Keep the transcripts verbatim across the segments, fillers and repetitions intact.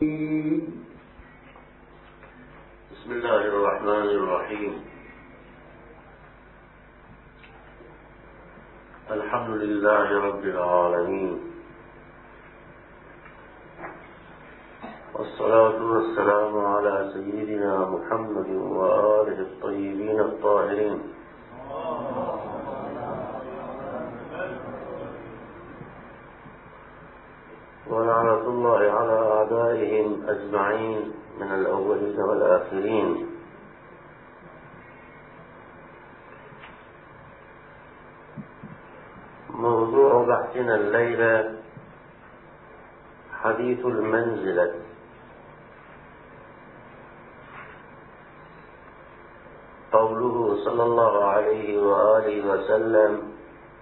بسم الله الرحمن الرحيم. الحمد لله رب العالمين، والصلاة والسلام على سيدنا محمد وآله الطيبين الطاهرين، ولعنة الله على أعدائهم أجمعين من الأولين والآخرين. موضوع بحثنا الليلة حديث المنزلة. قوله صلى الله عليه وآله وسلم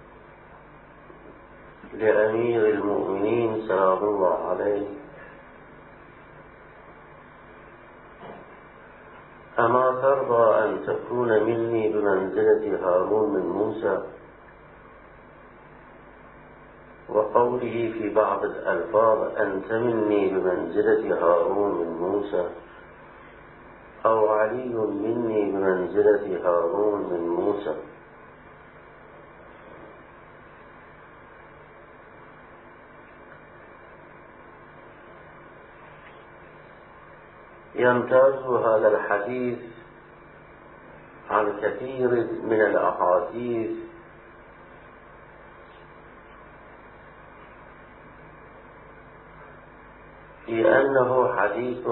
لأمير المؤمنين سلام الله عليه: أما ترضى أن تكون مني بمنزلة هارون من موسى؟ وقوله في بعض الألفاظ: أنت مني بمنزلة هارون من موسى، أو علي مني بمنزلة هارون من موسى. يمتاز هذا الحديث عن كثير من الأحاديث في أنه حديث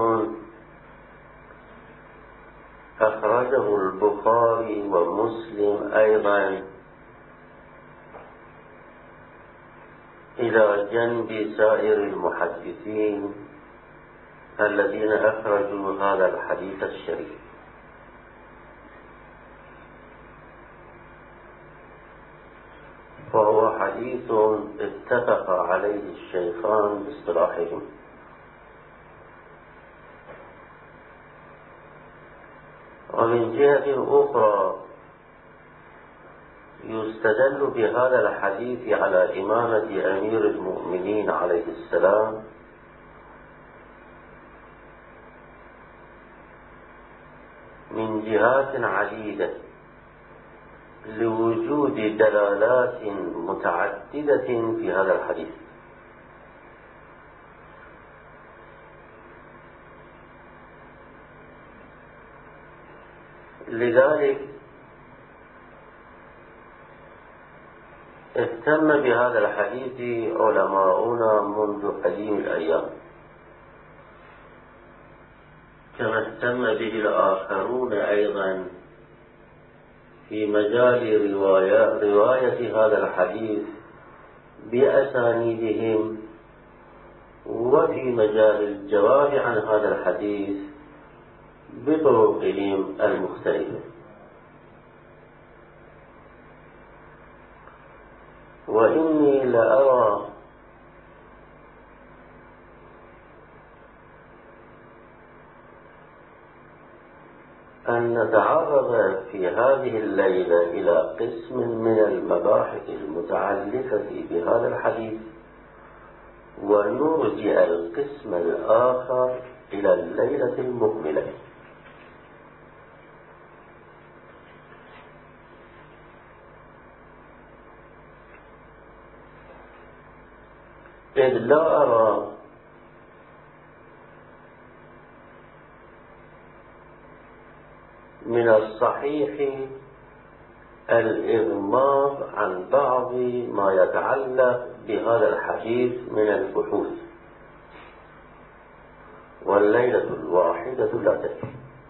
أخرجه البخاري ومسلم أيضا إلى جنب سائر المحدثين الذين أخرجوا هذا الحديث الشريف. فهو حديث اتفق عليه الشيخان باصطلاحهم. ومن جهة أخرى يستدل بهذا الحديث على إمامة أمير المؤمنين عليه السلام من جهات عديدة، لوجود دلالات متعددة في هذا الحديث. لذلك اهتم بهذا الحديث علماؤنا منذ قديم الأيام، كما اهتم به الآخرون أيضا في مجال رواية, رواية هذا الحديث بأسانيدهم، وفي مجال الجواب عن هذا الحديث بطرقهم المختلفة. وإني لأرى أن نتعرض في هذه الليلة إلى قسم من المباحث المتعلقة بهذا الحديث، ونرجع القسم الآخر إلى الليلة المقبلة. إذ لا أرى من الصحيح الإغماض عن بعض ما يتعلق بهذا الحديث من البحوث، والليلة الواحدة لا تكفي.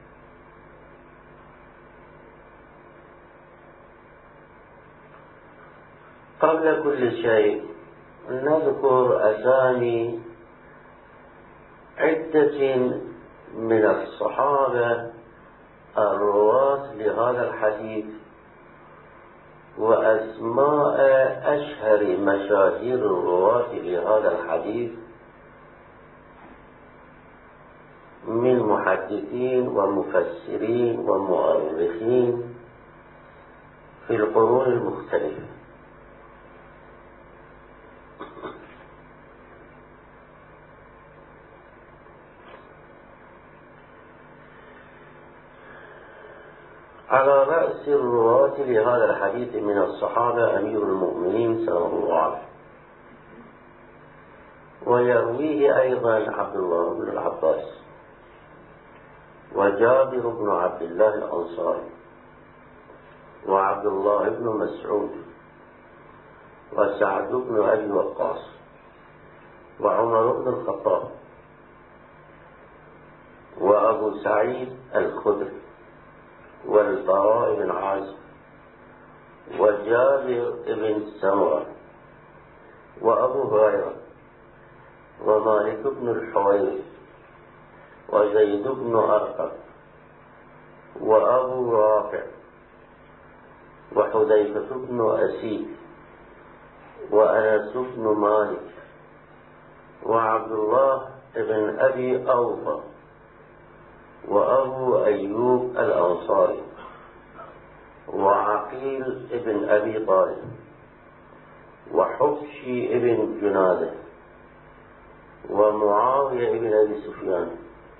قبل كل شيء نذكر أسامي عدة من الصحابة الرواة لهذا الحديث، وأسماء أشهر مشاهير الرواة لهذا الحديث من محدثين ومفسرين ومؤرخين في القرون المختلفة. على رأس الرواة لهذا الحديث من الصحابة أمير المؤمنين سلام الله عليه، ويرويه أيضا عبد الله بن العباس وجابر بن عبد الله الأنصاري وعبد الله بن مسعود وسعد بن أبي وقاص وعمر بن الخطاب وأبو سعيد الخدري والبراء بن عازب وجابر بن سمرة وأبو هريرة ومالك بن الحويرث وزيد بن أرقم وأبو رافع وحذيفة بن أسيد وأنس بن مالك وعبد الله بن أبي أوفى وأبو أيوب الأنصاري وعقيل بن أبي طالب وحبشي بن جنادة ومعاوية بن أبي سفيان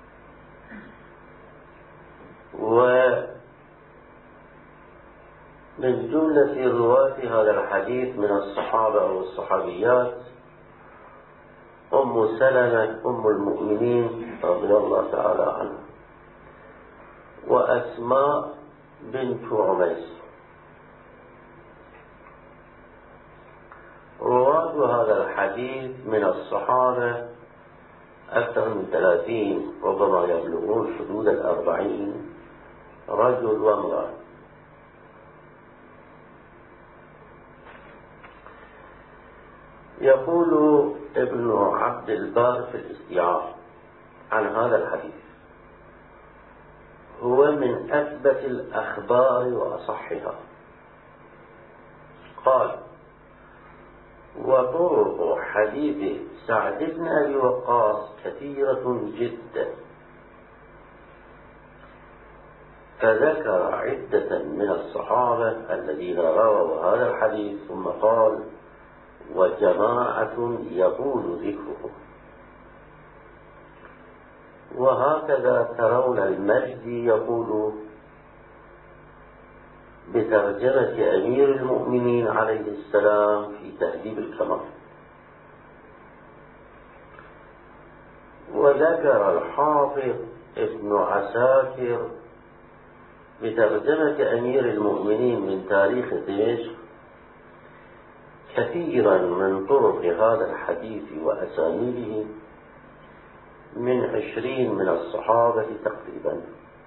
ومن جملة رواة هذا الحديث من الصحابة والصحابيات أم سلمة أم المؤمنين رضي الله تعالى عنها وأسماء بنت عميس. رواة هذا الحديث من الصحابة أكثر من ثلاثين، ربما يبلغون حدود الأربعين رجل وامرأة. يقول ابن عبد البر في الاستيعاب عن هذا الحديث: هو من أثبت الأخبار وأصحها. قال: وطرق حديث سعد بن أبي وقاص كثيرة جدا، فذكر عدة من الصحابة الذين رووا هذا الحديث ثم قال: وجماعة يطول ذكره. وهكذا ترون المجدي يقول بترجمة أمير المؤمنين عليه السلام في تهذيب الكمال. وذكر الحافظ ابن عساكر بترجمة أمير المؤمنين من تاريخ دمشق كثيرا من طرق هذا الحديث وأسانيده من عشرين من الصحابة تقريبا.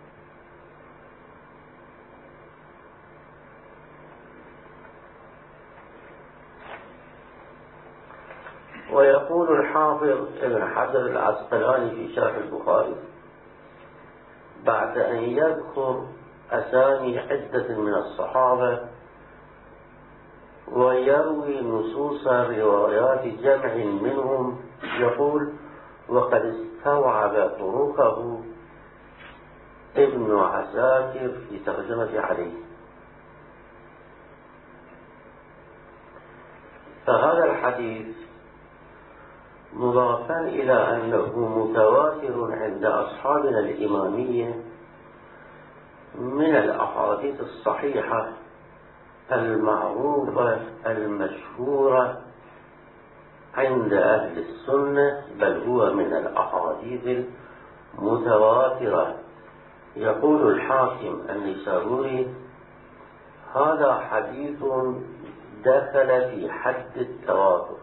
ويقول الحافظ ابن حجر العسقلاني في شرح البخاري بعد أن يذكر أسامي عدة من الصحابة ويروي نصوص روايات جمع منهم، يقول: وقد استوعب طرقه ابن عساكر في ترجمة علي. فهذا الحديث مضافا إلى أنه متواتر عند أصحابنا الإمامية من الأحاديث الصحيحة المعروفة المشهورة عند أهل السنة، بل هو من الأحاديث المتواترة. يقول الحاكم النيسابوري: هذا حديث دخل في حد التواتر.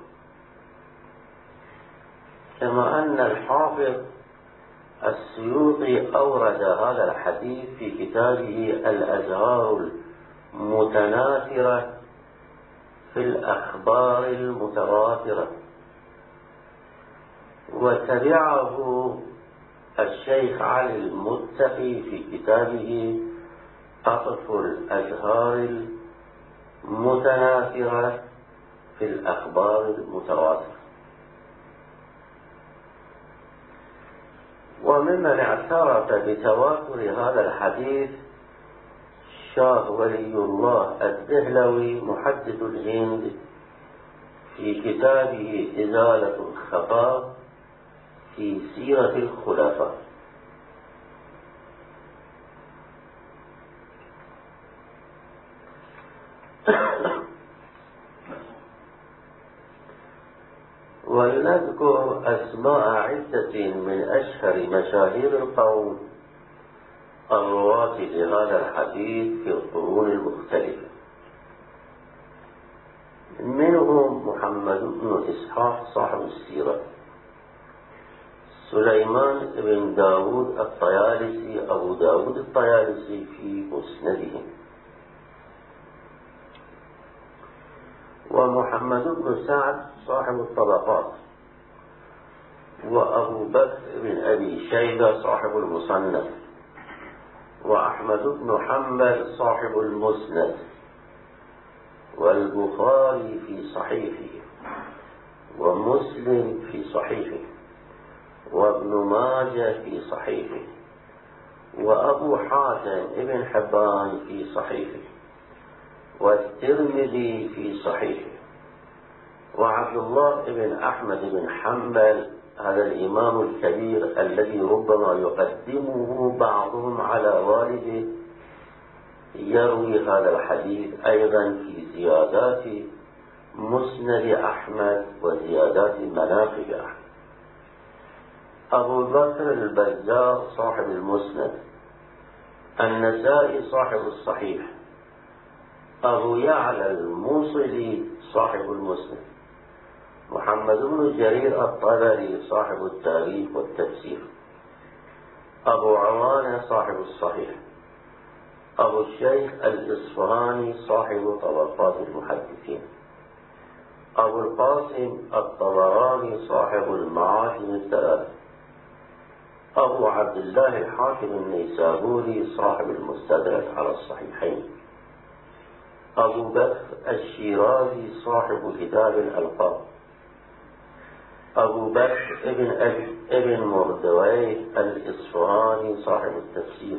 كما أن الحافظ السيوطي أورد هذا الحديث في كتابه الأزهار المتناثرة في الأخبار المتواترة، وتبعه الشيخ علي المتقي في كتابه أطف الأزهار المتناثرة في الأخبار المتواترة. وممن اعترف بتواتر هذا الحديث شاه ولي الله الدهلوي محدث الهند في كتابه إزالة الخفاء في سيرة الخلفاء. فلنذكر أسماء عدة من أشهر مشاهير القوم الرواة لهذا الحديث في القرون المختلفة. منهم محمد بن إسحاق صاحب السيرة، سليمان بن داود الطيالسي أبو داود الطيالسي في مسنده، ومحمد بن سعد صاحب الطبقات، وأبو بكر بن أبي شيبة صاحب المصنف، وأحمد بن حنبل صاحب المسند، والبخاري في صحيحه، ومسلم في صحيحه، وابن ماجه في صحيحه، وأبو حاتم ابن حبان في صحيحه، والترمذي في صحيحه، وعبد الله بن أحمد بن حنبل هذا الإمام الكبير الذي ربما يقدمه بعضهم على والده يروي هذا الحديث أيضا في زيادات مسند أحمد وزيادات مناقب أحمد. أبو بكر البزار صاحب المسند، النسائي صاحب الصحيح، أبو يعلى الموصلي صاحب المسند، محمد بن جرير الطبري صاحب التاريخ والتفسير، أبو عوانة صاحب الصحيح، أبو الشيخ الإصفهاني صاحب طبقات المحدثين، أبو القاسم الطبراني صاحب المعاجم الثلاث، أبو عبد الله الحاكم النيسابوري صاحب المستدرك على الصحيحين، أبو بكر الشيرازي صاحب كتاب الألقاب، أبو بكر ابن ابن مردويه الإصفهاني صاحب التفسير،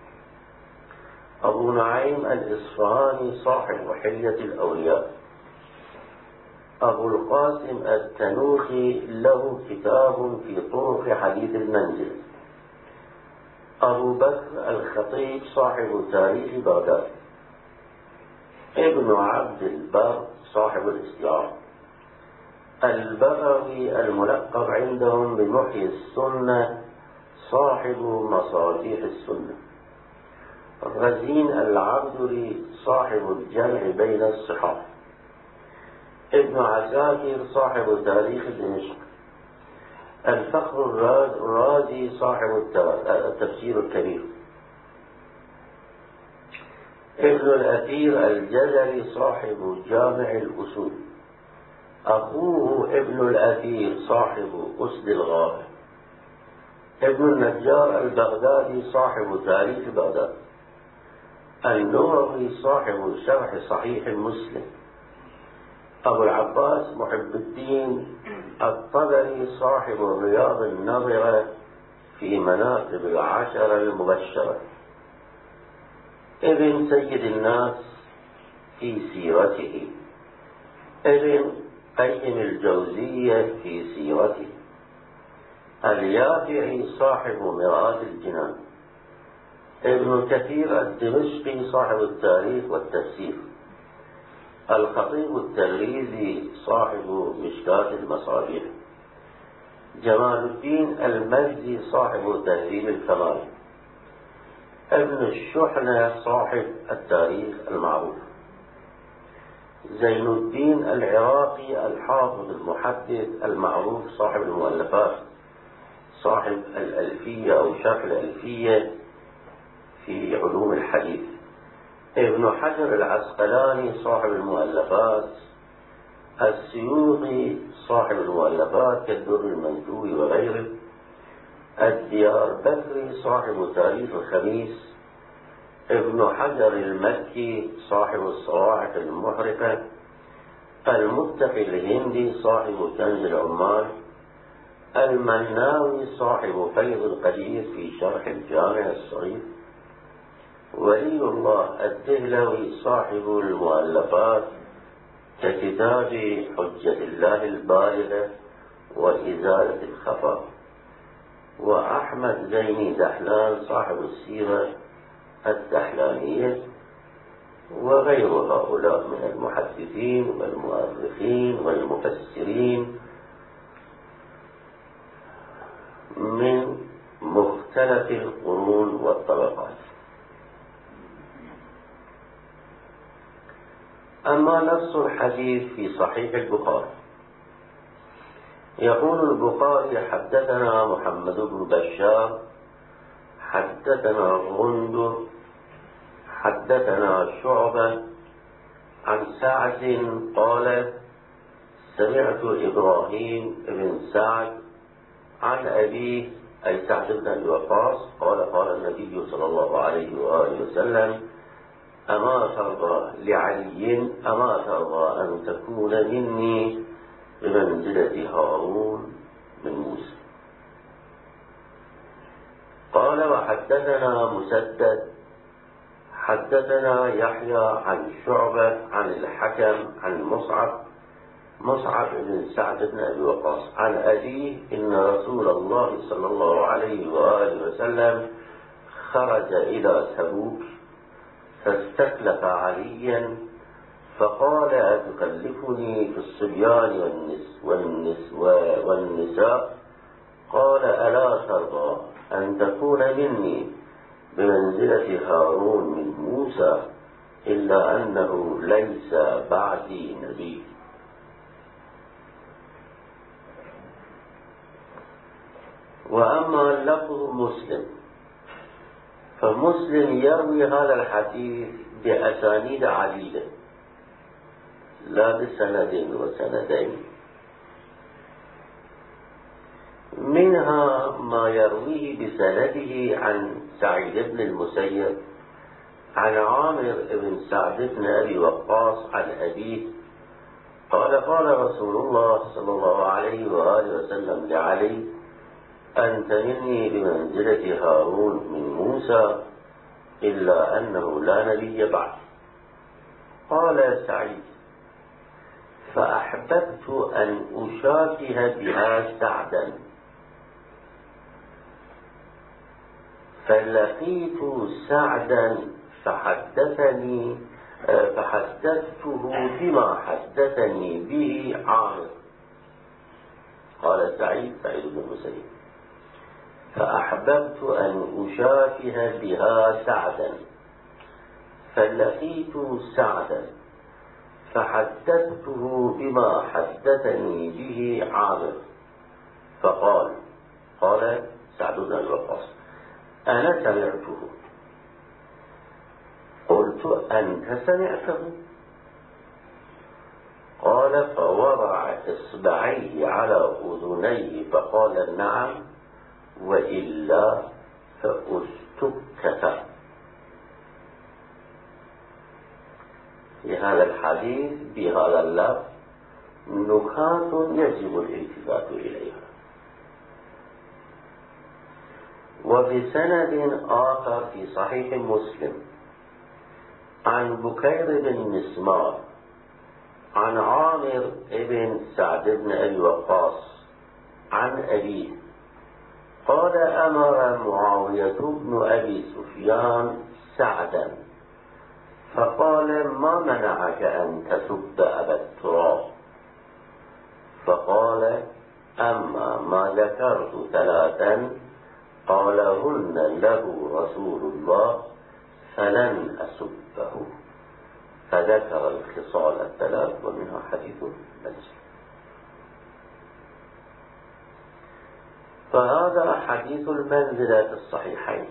أبو نعيم الإصفهاني صاحب حلية الأولياء، أبو القاسم التنوخي له كتاب في طرق حديث المنزل، أبو بكر الخطيب صاحب تاريخ بغداد، ابن عبد البر صاحب الاستيعاب، البغوي الملقب عندهم بمحيي السنة صاحب مصابيح السنة، غزين العبدري صاحب الجمع بين الصحاح، ابن عساكر صاحب تاريخ دمشق، الفخر الرازي صاحب التفسير الكبير، ابن الأثير الجزري صاحب جامع الأصول، أخوه ابن الأثير صاحب أسد الغابة، ابن النجار البغدادي صاحب تاريخ بغداد، النووي صاحب شرح صحيح مسلم، أبو العباس محب الدين الطبري صاحب الرياض النظرة في مناقب العشرة المبشرة، ابن سيد الناس في سيرته، ابن قيم الجوزية في سيرته، اليافعي صاحب مرآة الجنان، ابن كثير الدمشقي صاحب التاريخ والتفسير، الخطيب التغريزي صاحب مشكاة المصابيح، جمال الدين المجدي صاحب تهذيب الكمال، ابن الشحنة صاحب التاريخ المعروف، زين الدين العراقي الحافظ المحدث المعروف صاحب المؤلفات، صاحب الألفية أو شرح الألفية في علوم الحديث، ابن حجر العسقلاني صاحب المؤلفات، السيوطي صاحب المؤلفات كالدر المنثور وغيره، الديار بكري صاحب تاريخ الخميس، ابن حجر المكي صاحب الصواعق المحرقة، المتقي الهندي صاحب كنز العمال، المناوي صاحب فيض القدير في شرح الجامع الصغير، ولي الله الدهلوي صاحب المؤلفات ككتاب حجة الله البالغة وإزالة الخفا، وأحمد زيني دحلان صاحب السيرة الدحلانية، وغير هؤلاء من المحدثين والمؤرخين والمفسرين اختلف القرون والطبقات. أما نص الحديث في صحيح البخاري، يقول البخاري: حدثنا محمد بن بشار حدثنا غندر حدثنا شعبة عن سعد قال: سمعت إبراهيم بن سعد عن أبيه أي سعد بن أبي وقاص قال: قال النبي صلى الله عليه وآله وسلم: أما ترضى لعلي أما ترضى أن تكون مني بمنزلة هارون من موسى. قال: وحدثنا مسدد حدثنا يحيى عن شعبة عن الحكم عن مصعب مصعب بن سعد بن أبي وقاص عن أبيه إن رسول الله صلى الله عليه وآله وسلم خرج إلى تبوك فاستخلف عليا فقال: أتكلفني في الصبيان والنس والنس والنساء؟ قال: ألا ترضى أن تكون مني بمنزلة هارون من موسى إلا أنه ليس بعدي نبي. وأما لفظ مسلم فمسلم يروي هذا الحديث بأسانيد عديدة لا بسند وسندين، منها ما يرويه بسنده عن سعيد بن المسيب عن عامر بن سعد بن أبي وقاص عن أبيه قال: قال رسول الله صلى الله عليه وآله وسلم لعلي: أنت مني بمنزلة هارون من موسى إلا أنه لا نبي بعد. قال سعيد: فأحببت أن أشابه بها سعدا فلقيت سعدا فحدثني فحدثته بما حدثني به عامر. قال سعيد سعيد بن المسيب: فأحببت أن أشافه بها سعدا فلقيت سعدا فحدثته بما حدثني به عامر. فقال قال سعد بن الوقاص: أنا سمعته. قلت: أنت سمعته؟ قال: فوضع إصبعيه على أذنيه فقال: نعم، وإلا فأستكت. في هذا الحديث بهذا اللفظ نكات يجب الالتفات إليها. وبسند آخر في صحيح مسلم عن بكير بن مسمار عن عامر بن سعد بن أبي وقاص عن أبيه قال: أمر معاوية بن أبي سفيان سعدا فقال: ما منعك أن تسب أبا التراب؟ فقال: أما ما ذكرت ثلاثا قالهن له رسول الله فلن أسبه. فذكر الخصال الثلاث ومنها حديث المنزل. فهذا حديث المنزلة في الصحيحين.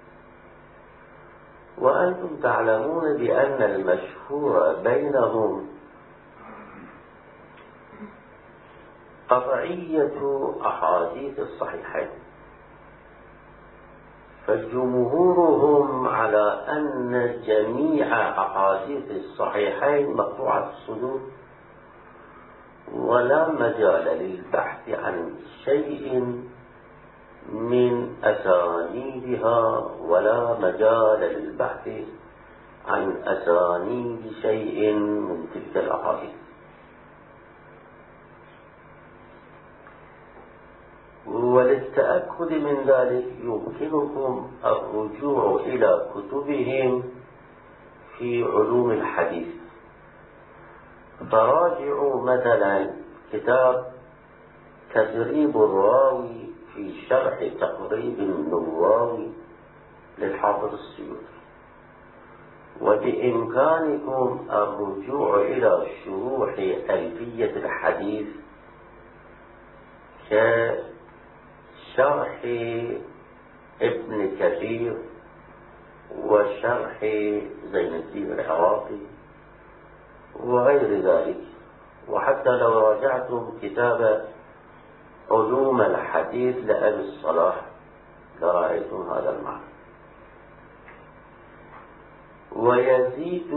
وأنتم تعلمون بأن المشهور بينهم قطعية أحاديث الصحيحين، فجمهورهم على أن جميع أحاديث الصحيحين مقطوعة الصدور ولا مجال للبحث عن شيء من أسانيدها ولا مجال للبحث عن أسانيد شيء من تلك الأحاديث. وللتأكد من ذلك يمكنكم الرجوع إلى كتبهم في علوم الحديث. فراجعوا مثلا كتاب تدريب الراوي في شرح تقريب النووي للحافظ السيوطي، وبإمكانكم الرجوع إلى شروح ألفية الحديث كشرح ابن كثير وشرح زين الدين العراقي وغير ذلك. وحتى لو راجعتم كتاب علوم الحديث لأبي الصلاح لرأيتم هذا المعنى. ويزيد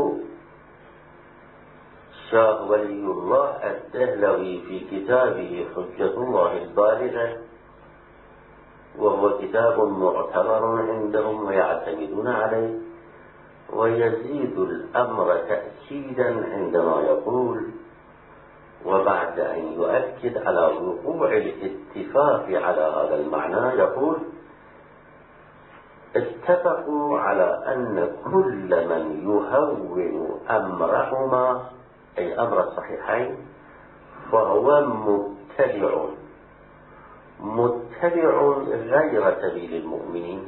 شاه ولي الله الدهلوي في كتابه حجة الله البالغة، وهو كتاب معتبر عندهم ويعتمدون عليه، ويزيد الأمر تأكيدا عندما يقول: وبعد أن يؤكد على وقوع الاتفاق على هذا المعنى يقول: اتفقوا على أن كل من يهون أمرهما أي أمر الصحيحين فهو متبع متبع غير سبيل المؤمنين.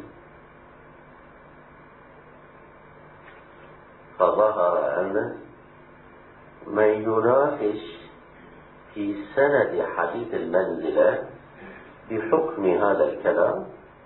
فظهر أن من يناقش في سند حديث المنزلة بحكم هذا الكلام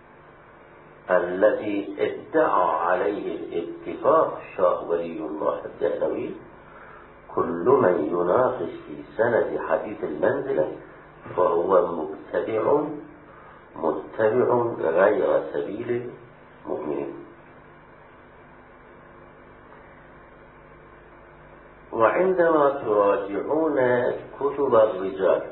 الذي ادعى عليه الاتفاق شاه ولي الله الدهلوي، كل من يناقش في سند حديث المنزلة فهو متبع متبع غير سبيل المؤمنين. وعندما تراجعون كتب الرجال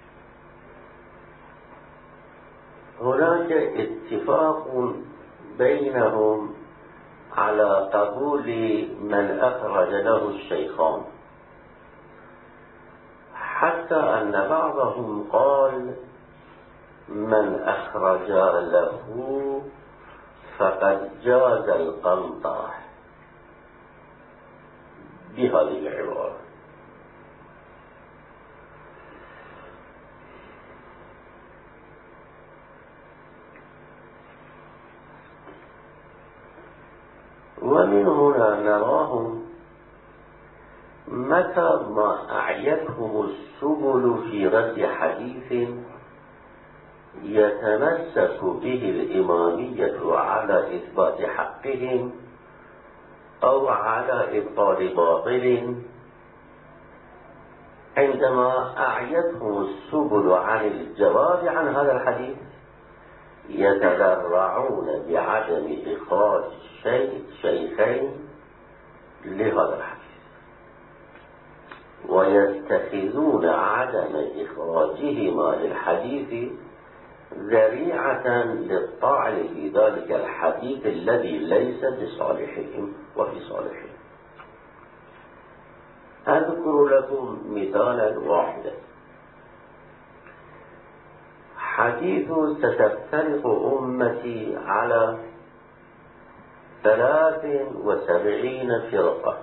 هناك اتفاق بينهم على قبول من أخرج له الشيخان، حتى أن بعضهم قال: من أخرج له فقد جاز القنطرة بهذه العبارة. ومن هنا نراهم متى ما أعيتهم السبل في رد حديث يتمسك به الإمامية على إثبات حقهم أو على إبطال باطل، عندما أعيتهم السبل عن الجواب عن هذا الحديث يتذرعون بعدم إخراج شيء شيخين لهذا الحديث، ويتخذون عدم إخراجهما للحديث ذريعة للطعن في ذلك الحديث الذي ليس بصالحهم وفي صالحهم. أذكر لكم مثالا واحدا: حديث ستفترق أمتي على ثلاث وسبعين فرقة.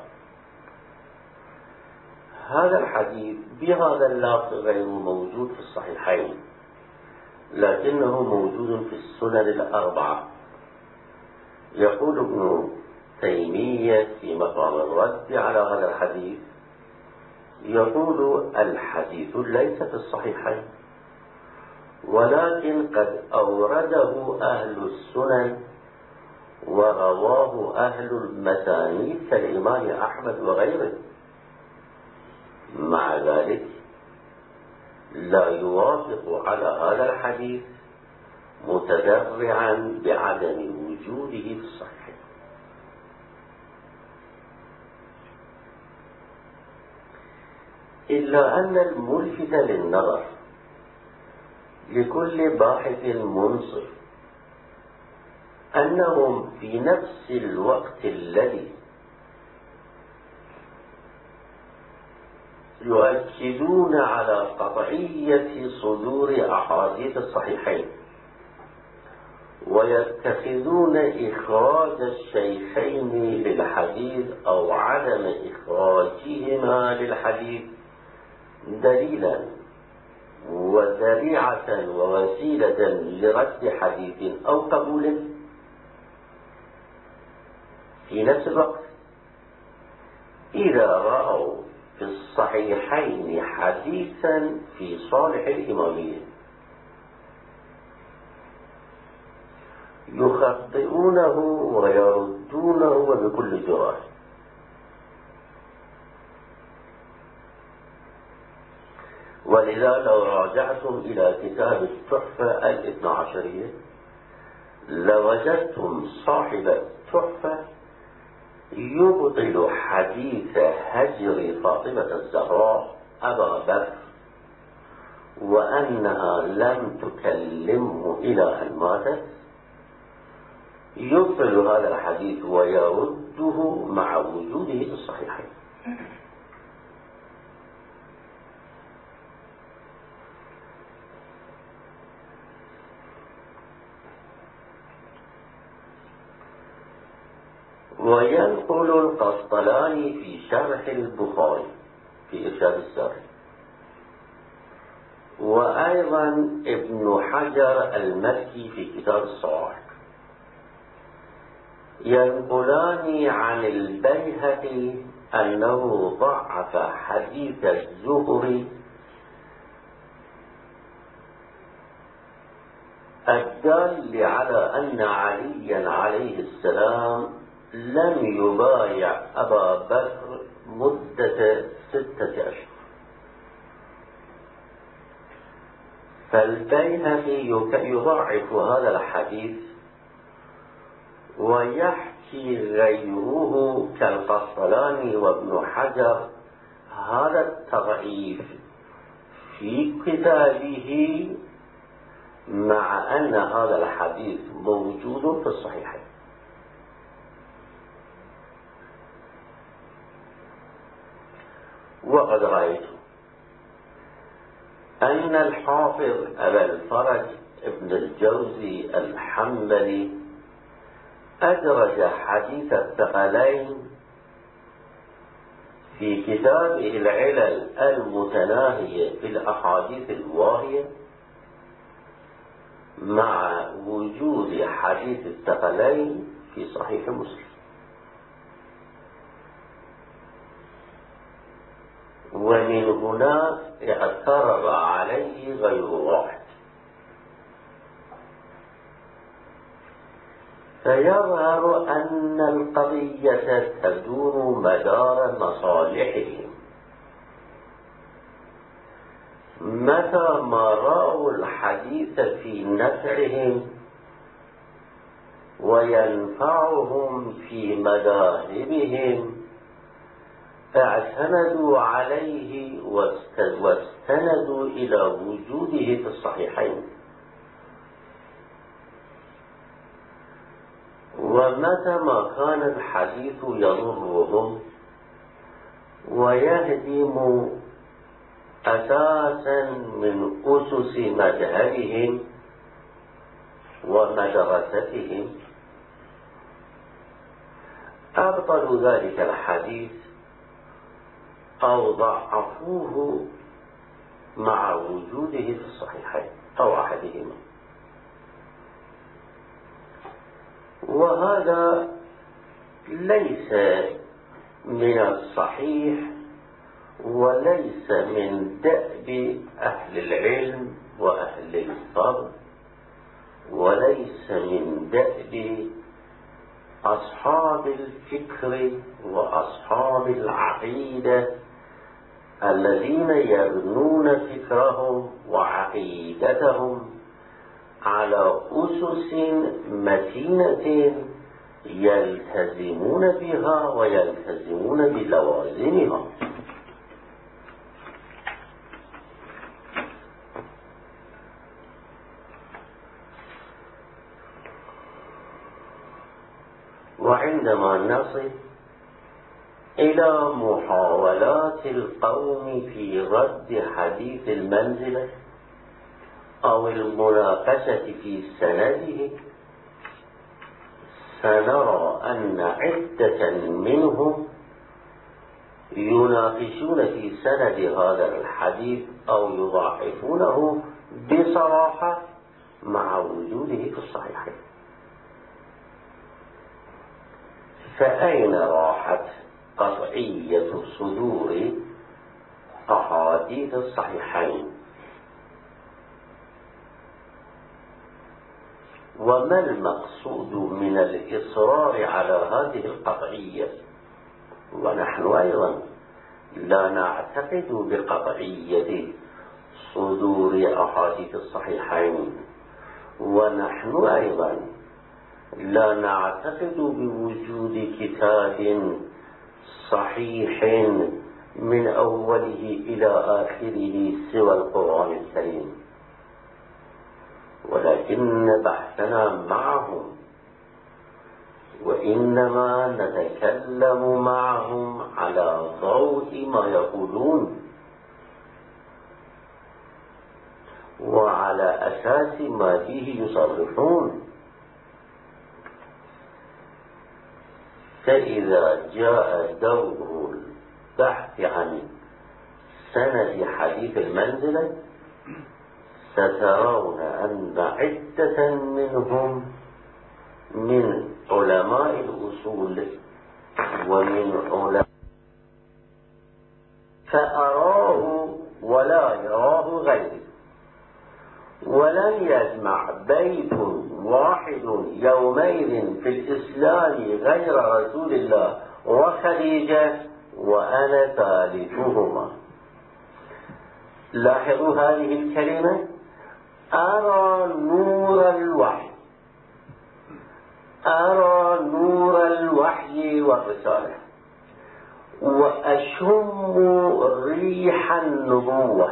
هذا الحديث بهذا اللفظ غير موجود في الصحيحين، لكنه موجود في السنن الأربعة. يقول ابن تيمية في مقام الرد على هذا الحديث، يقول: الحديث ليس في الصحيحين، ولكن قد أورده أهل السنن ورواه أهل المسانيد كالإمام أحمد وغيره. مع ذلك لا يوافق على هذا الحديث متذرعا بعدم وجوده في الصحيح. إلا أن الملفت للنظر لكل باحث منصف أنهم في نفس الوقت الذي يؤكدون على قطعية صدور أحاديث الصحيحين ويتخذون إخراج الشيخين للحديث أو عدم إخراجهما للحديث دليلا وذريعة ووسيلة لرد حديث أو قبول في نفس الوقت. إذا رأوا في الصحيحين حديثا في صالح الإمامية يخطئونه ويردونه وبكل جراح. ولذا لو راجعتم إلى كتاب التحفة الاثنى عشرية لوجدتم صاحب التحفة يبطل حديث هجر فاطمة الزهراء أبا بكر وأنها لم تكلمه إلى أن ماتت، يبطل هذا الحديث ويرده مع وجوده في الصحيحين. وينقل القسطلاني في شرح البخاري في إرشاد الساري، وأيضا ابن حجر المكي في كتاب الصواعق، ينقلان عن البيهقي أنه ضعف حديث الزهري الدال على أن عليا عليه السلام لم يبايع أبا بكر مدة ستة أشهر. فالبيهقي يضعف هذا الحديث ويحكي غيره كالقسطلاني وابن حجر هذا التضعيف في كتابه مع أن هذا الحديث موجود في الصحيحين. وقد رأيت أن الحافظ أبا الفرج ابن الجوزي الحنبلي أدرج حديث الثقلين في كتابه العلل المتناهية في الأحاديث الواهية مع وجود حديث الثقلين في صحيح مسلم. ومن هنا اعترض عليه غير واحد. فيظهر أن القضية تدور مدار مصالحهم. متى ما رأوا الحديث في نفعهم وينفعهم في مذاهبهم اعتمدوا عليه واستندوا إلى وجوده في الصحيحين. ومتى ما كان الحديث يضرهم ويهدم أساسا من أسس مذهبهم ومدرستهم أبطلوا ذلك الحديث أو ضعفوه مع وجوده في الصحيحين أو أحدهما. وهذا ليس من الصحيح وليس من دأب أهل العلم وأهل الفضل وليس من دأب أصحاب الفكر وأصحاب العقيدة الذين يبنون فكرهم وعقيدتهم على أسس متينة يلتزمون بها ويلتزمون بلوازمها. وعندما نصل إلى محاولات القوم في رد حديث المنزلة أو المناقشة في سنده سنرى أن عدة منهم يناقشون في سند هذا الحديث أو يضاعفونه بصراحة مع وجوده في الصحيحين. فأين راحت قطعية صدور أحاديث الصحيحين؟ وما المقصود من الإصرار على هذه القطعية؟ ونحن أيضا لا نعتقد بقطعية صدور أحاديث الصحيحين، ونحن أيضا لا نعتقد بوجود كتاب صحيح من أوله إلى آخره سوى القرآن الكريم، ولكن بحثنا معهم وإنما نتكلم معهم على ضوء ما يقولون وعلى أساس ما فيه يصرحون. فإذا جاء دور البحث عن سند حديث المنزلة سترون أن عدة منهم من علماء الأصول ومن علماء فأراه ولا يراه غيره، ولن يجمع بيت واحد يومئذ في الإسلام غير رسول الله وخديجة وأنا ثالثهما. لاحظوا هذه الكلمة: أرى نور الوحي، أرى نور الوحي والرسالة، وأشم ريح النبوة،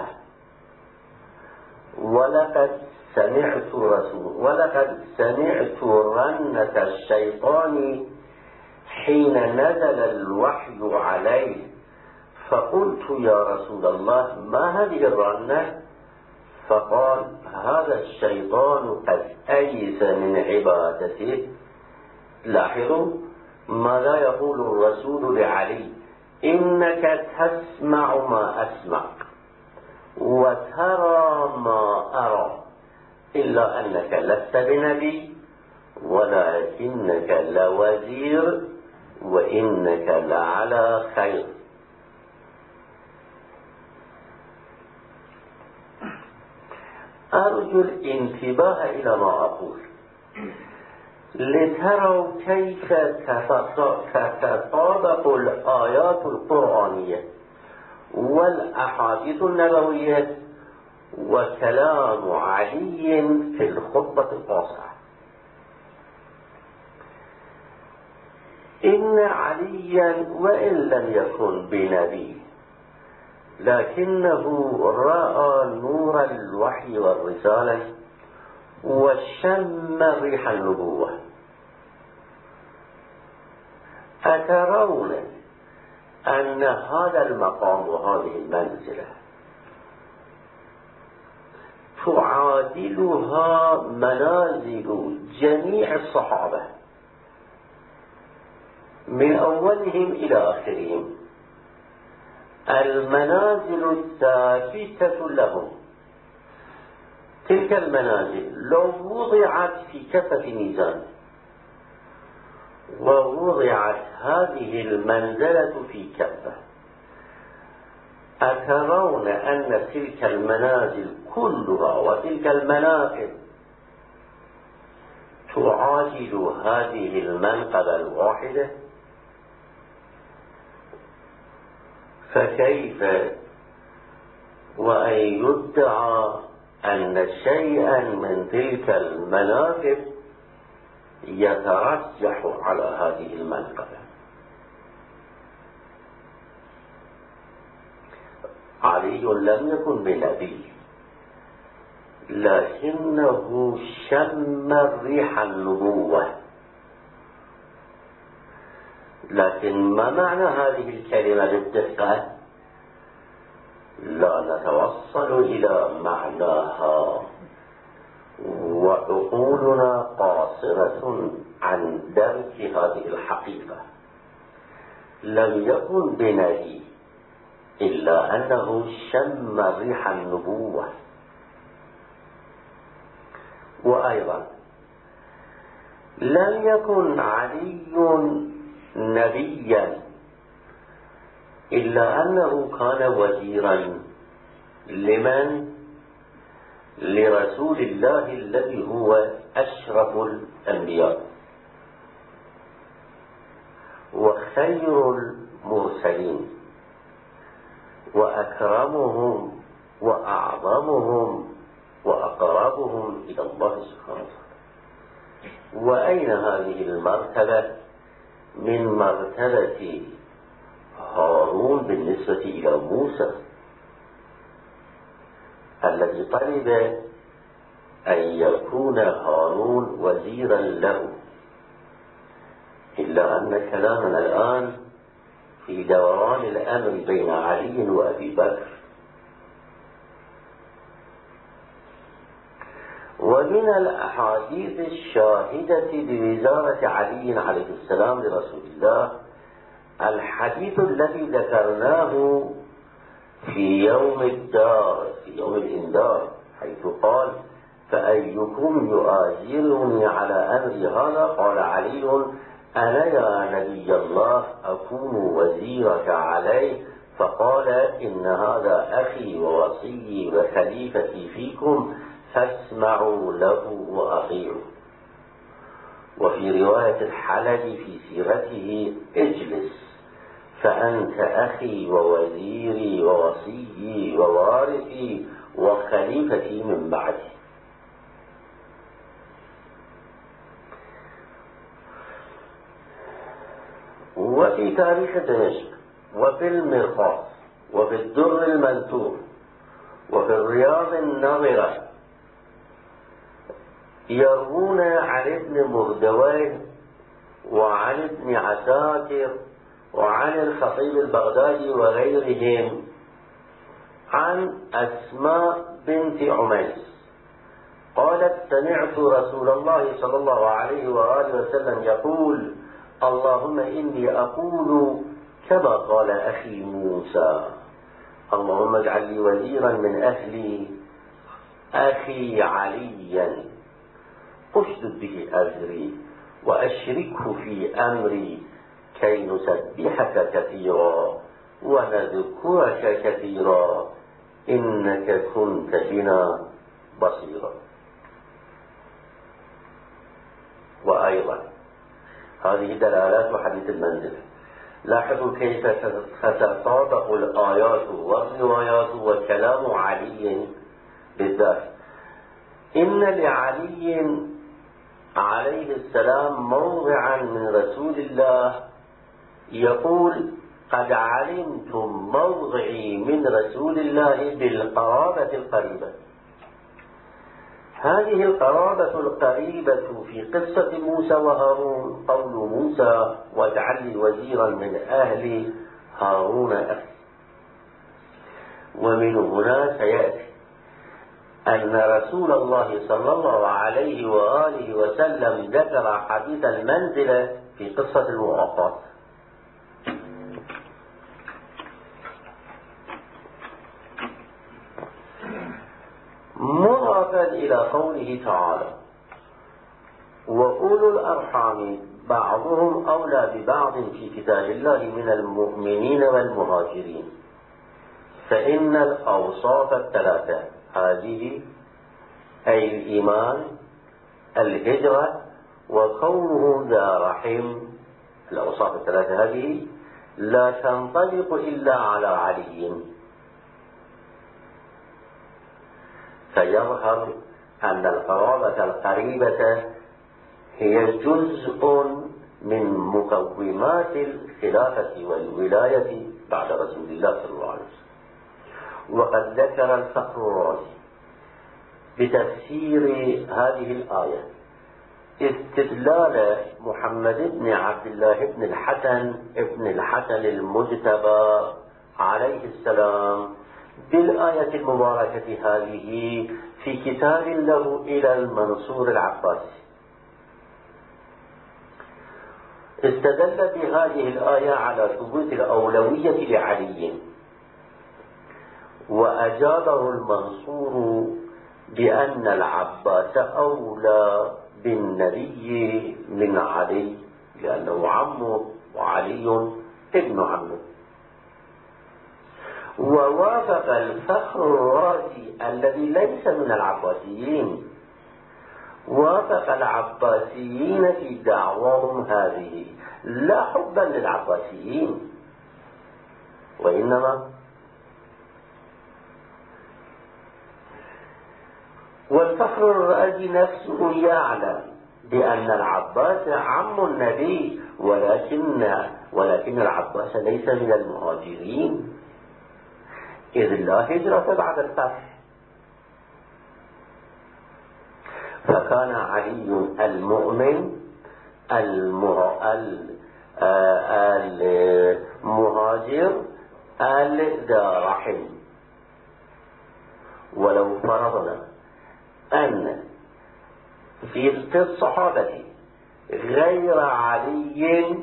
ولقد سمعت رسول ولقد سمعت رنة الشيطان حين نزل الوحي عليه، فقلت يا رسول الله ما هذه الرنة؟ فقال هذا الشيطان قد أيس من عبادته. لاحظوا ماذا يقول الرسول لعلي: إنك تسمع ما أسمع وترى ما أرى، إلا أنك لست بنبي ولكنك لوزير وإنك لعلى خير. أرجو الانتباه إلى ما أقول لتروا كيف تتطابق الآيات القرآنية والأحاديث النبوية وكلام علي في الخطبة القاصرة. إن عليا وإن لم يكن بنبي لكنه رأى نور الوحي والرسالة وشم ريح النبوة. أترون أن هذا المقام وهذه المنزلة تعادلها منازل جميع الصحابة من أولهم إلى آخرهم، المنازل الثابتة لهم. تلك المنازل لو وضعت في كفة ميزان ووضعت هذه المنزلة في كفة، أترون أن تلك المنازل كلها وتلك المناقب تعادل هذه المنقبة الواحدة؟ فكيف وأن يدعى أن شيئا من تلك المناقب يترجح على هذه المنقبة؟ علي لم يكن بنبي لكنه شم ريح النبوة. لكن ما معنى هذه الكلمة بالدقة؟ لا نتوصل إلى معناها وعقولنا قاصرة عن درك هذه الحقيقة. لم يكن بنبي إلا أنه شم ريح النبوة. وأيضا لم يكن علي نبيا إلا أنه كان وزيرا لمن؟ لرسول الله الذي هو أشرف الأنبياء وخير المرسلين وأكرمهم وأعظمهم وأقربهم إلى الله سبحانه وتعالى. وأين هذه المرتبة من مرتبة هارون بالنسبة إلى موسى الذي طلب أن يكون هارون وزيرا له؟ إلا أن كلامنا الآن في دوران الأمر بين علي وأبي بكر. ومن الأحاديث الشاهدة بوزارة علي عليه السلام لرسول الله الحديث الذي ذكرناه في يوم الدار في يوم الإنذار، حيث قال: فأيكم يؤازرني على أمر هذا؟ قال علي: أنا يا نبي الله أكون وزيرك عليه. فقال: إن هذا أخي ووصي وخليفتي فيكم فاسمعوا له وأطيعوا. وفي رواية الحلبي في سيرته: اجلس فأنت أخي ووزيري ووصيي ووارثي وخليفتي من بعدي. وفي تاريخ دمشق وفي المرقاط وفي الدر المنثور وفي الرياض النظرة يروون عن ابن مردويه وعن ابن عساكر وعن الخطيب البغدادي وغيرهم عن أسماء بنت عميس قالت: سمعت رسول الله صلى الله عليه وآله وسلم يقول: اللهم إني أقول كما قال أخي موسى، اللهم اجعل لي وزيرا من أهلي أخي عليا أشدد به أزري وأشركه في أمري كي نسبحك كثيرا ونذكرك كثيرا إنك كنت بنا بصيرا. وأيضا هذه دلالات حديث المنزل. لاحظوا كيف تتطابق الآيات والروايات وكلام علي بالذات. إن لعلي عليه السلام موضعا من رسول الله يقول: قد علمتم موضعي من رسول الله بالقرابة القريبة. هذه القرابة القريبة في قصة موسى وهارون قول موسى: واجعل لي وزيرا من أهل هارون أخي. ومن هنا سيأتي أن رسول الله صلى الله عليه وآله وسلم ذكر حديث المنزلة في قصة المؤاخاة. مضافا إلى قوله تعالى: وأولو الأرحام بعضهم أولى ببعض في كتاب الله من المؤمنين والمهاجرين. فإن الأوصاف الثلاثة هذه أي الإيمان الهجرة وكونه ذا رحم، الأوصاف الثلاثة هذه لا تنطبق إلا على علي. فيظهر أن القرابة القريبة هي جزء من مقومات الخلافة والولاية بعد رسول الله صلى الله عليه وسلم. وقد ذكر الفخر الرازي بتفسير هذه الآية استدلال محمد بن عبد الله بن الحسن بن الحسن المجتبى عليه السلام بالآية المباركة هذه في كتاب له إلى المنصور العباسي. استدل بهذه الآية على ثبوت الأولوية لعلي وأجابه المنصور بأن العباس أولى بالنبي من علي لأنه عمه وعلي ابن عمه. ووافق الفخر الرازي الذي ليس من العباسيين، وافق العباسيين في دعواهم هذه، لا حبا للعباسيين وإنما والفخر الرازي نفسه يعلم بأن العباس عم النبي، ولكن ولكن العباس ليس من المهاجرين، إذ لا هجرة بعد الفتح. فكان علي المؤمن المهاجر الذا رحم. ولو فرضنا أن في الصحابة غير علي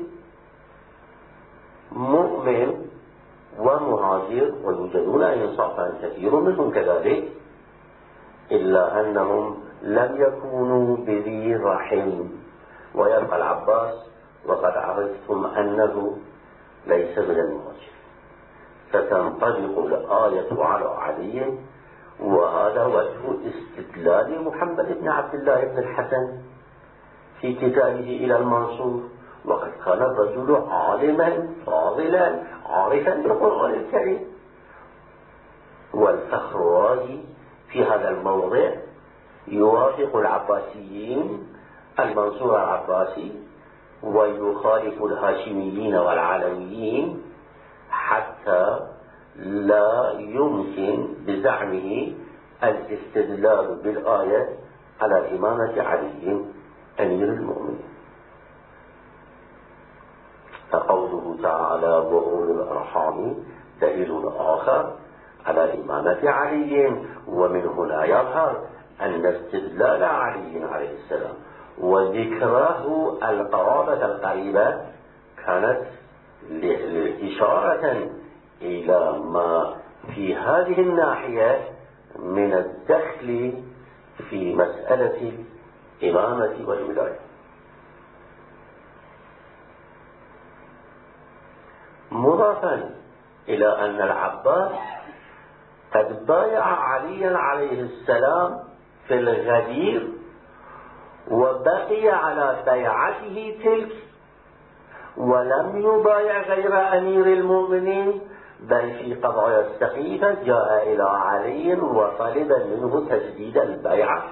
مؤمن ومهاجر، ويوجدون إنصافا كثير منهم كذلك، إلا أنهم لم يكونوا بذي رحم. ويبقى العباس وقد عرفتم أنه ليس من المهاجر، فتنطبق الآية على علي. وهذا وجه استدلال محمد بن عبد الله بن الحسن في كتابه إلى المنصور، وقد كان الرجل عالما فاضلا عارفا بالقرآن الكريم. والفخر الرازي في هذا الموضع يوافق العباسيين، المنصور العباسي، ويخالف الهاشميين والعلويين، حتى لا يمكن بزعمه الاستدلال بالآية على إمامة علي أمير المؤمنين. فقوله تعالى وأولو الأرحام دليل آخر على إمامة علي. ومن هنا يظهر أن استدلال علي عليه السلام وذكره القرابة القريبة كانت إشارة إلى ما في هذه الناحية من الدخل في مسألة الإمامة والولاية. مضافا إلى أن العباس قد بايع عليا عليه السلام في الغدير وبقي على بيعته تلك، ولم يبايع غير أمير المؤمنين، بل في قضايا السقيفة جاء إلى علي وطلب منه تجديد البيعة.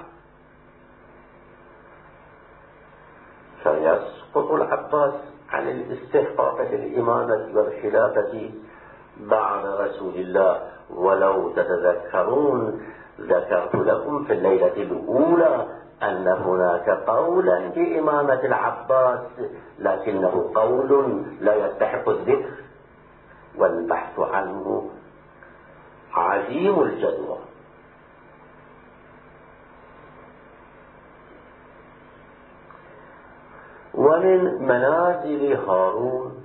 فيسقط العباس عن الاستحقاق للإمامة والخلافة بعد رسول الله. ولو تتذكرون ذكرت لكم في الليلة الأولى أن هناك قولا بإمامة العباس، لكنه قول لا يستحق الذكر، والبحث عنه عديم الجدوى. ومن منازل هارون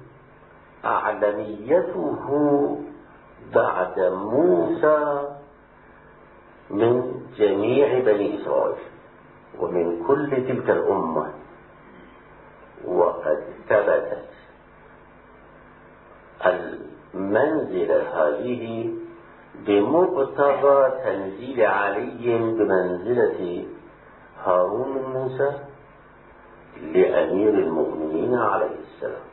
أعلميته بعد موسى من جميع بني إسرائيل ومن كل تلك الأمة. وقد ثبتت المنزلة هذه بمقتضى تنزيل علي بمنزلة هارون من موسى لأمير المؤمنين عليه السلام.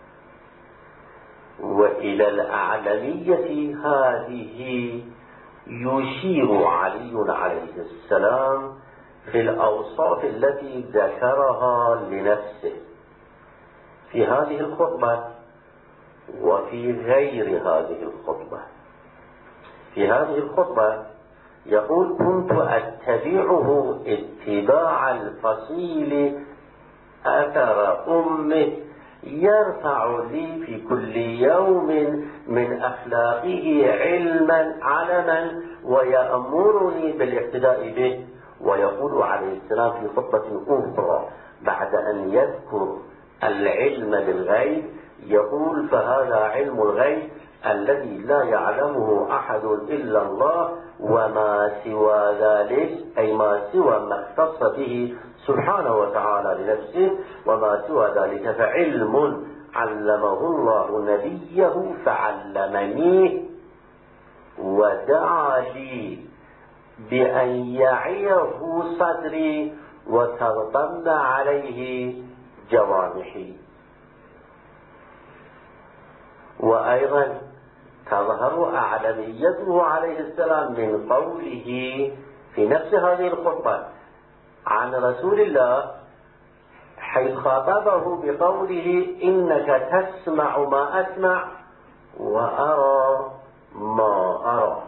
وإلى الأعلمية هذه يشير علي عليه السلام في الأوصاف التي ذكرها لنفسه في هذه الخطبة وفي غير هذه الخطبة. في هذه الخطبة يقول كنت أتبعه اتباع الفصيل أثر أمه، يرفع لي في كل يوم من أخلاقه علما علما ويأمرني بالاقتداء به. ويقول عليه السلام في خطبة أخرى بعد أن يذكر العلم بالغيب، يقول فهذا علم الغيب الذي لا يعلمه أحد إلا الله وما سوى ذلك أي ما سوى ما اختص به سبحانه وتعالى لنفسه وما سوى ذلك فعلم علمه الله نبيه فعلمنيه ودعا لي بأن يعيه صدري وتغطن عليه جوانحي. وأيضا تظهر أعلميته عليه السلام من قوله في نفس هذه الخطبة عن رسول الله حيث خاطبه بقوله إنك تسمع ما أسمع وأرى ما أرى.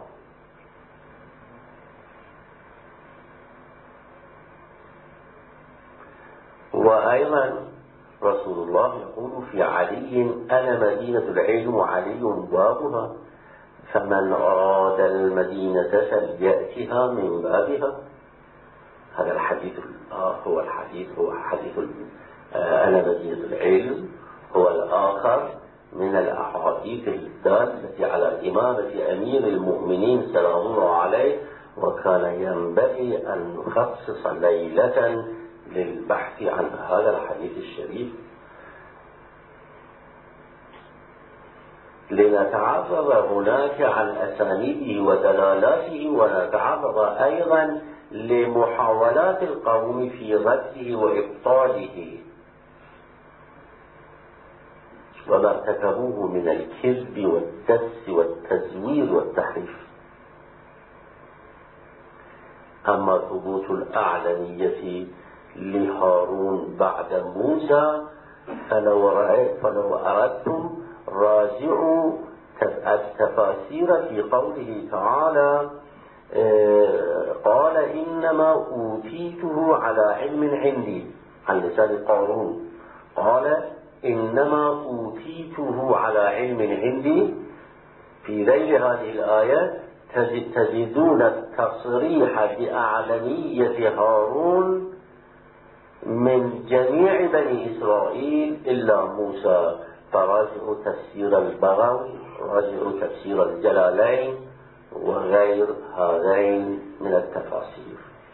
وأيضا رسول الله يقول في علي أنا مدينة العلم وعلي بابها فمن أراد المدينة فليأتها من بابها. هذا الحديث هو الحديث هو حديث أنا مدينة العلم هو الآخر من الأحاديث الدالة على إمامة أمير المؤمنين سلام الله عليه، وكان ينبغي أن نخصص ليلة للبحث عن هذا الحديث الشريف لنتعرض هناك عن أسانيده ودلالاته، ونتعرض أيضا لمحاولات القوم في رده وإبطاله وما ارتكبوه من الكذب والدس والتزوير والتحريف. أما ثبوت الأعلمية لهارون بعد موسى فلو, فلو أردتم راجعوا التفاسير في قوله تعالى قال إنما أوتيته على علم عندي عن لسان قارون، قال إنما أوتيته على علم عندي. في ذيل هذه الآية تجدون التصريح بأعلمية هارون من جميع بني إسرائيل إلا موسى، فراجعوا تفسير البغوي راجعوا تفسير الجلالين وغير هذين من التفاسير.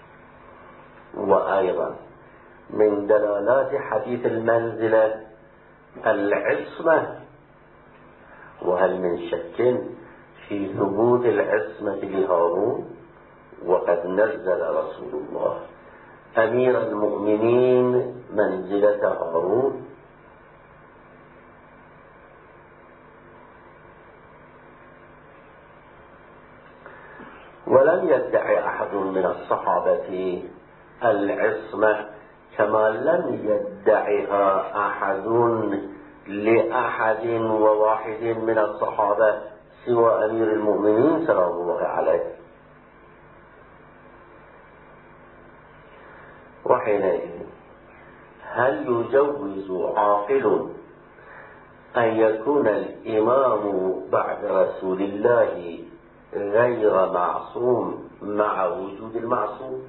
وأيضا من دلالات حديث المنزلة العصمة، وهل من شك في ثبوت العصمة لهارون وقد نزل رسول الله أمير المؤمنين منزلة هارون. ولم يدعي أحد من الصحابة العصمة كما لم يدعها أحد لأحد وواحد من الصحابة سوى أمير المؤمنين سلام الله عليه. وحينئذ هل يجوز عاقل أن يكون الإمام بعد رسول الله غير معصوم مع وجود المعصوم؟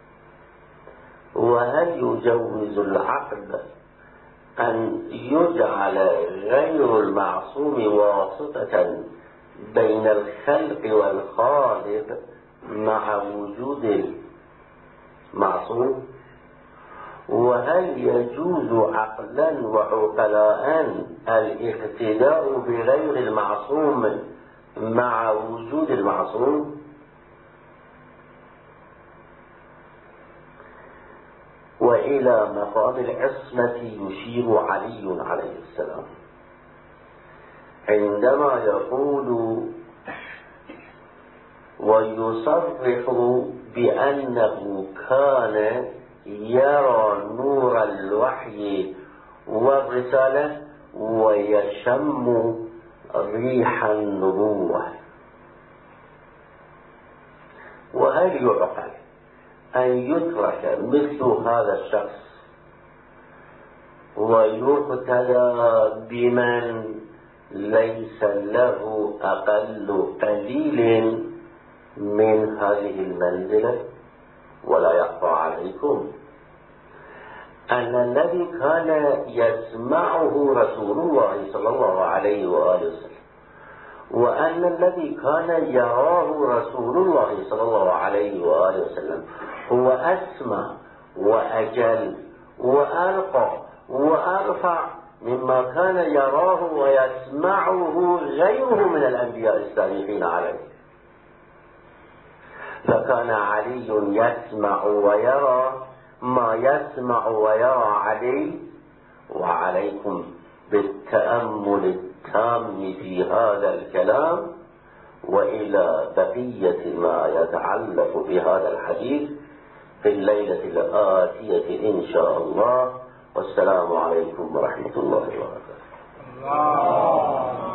وهل يجوز العقل أن يجعل غير المعصوم واسطة بين الخلق والخالق مع وجود المعصوم؟ وهل يجوز عقلا وعقلاء الاقتداء بغير المعصوم مع وجود المعصوم؟ وإلى مقام العصمة يشير علي عليه السلام عندما يقول ويصرح بأنه كان يرى نور الوحي والرسالة ويشم ريح النبوة. وهل يعقل أن يترك مثل هذا الشخص ويقتدى بمن ليس له أقل قليل من هذه المنزلة؟ ولا يخفى عليكم أن الذي كان يسمعه رسول الله صلى الله عليه وآله وسلم وأن الذي كان يراه رسول الله صلى الله عليه وآله وسلم هو أسمى وأجل وأرقى وأرفع مما كان يراه ويسمعه غيره من الأنبياء السابقين عليه. فكان علي يسمع ويرى ما يسمع ويرى علي، وعليكم بالتأمل التام في هذا الكلام وإلى بقية ما يتعلق بهذا الحديث في الليلة الآتية إن شاء الله. والسلام عليكم ورحمة الله وبركاته.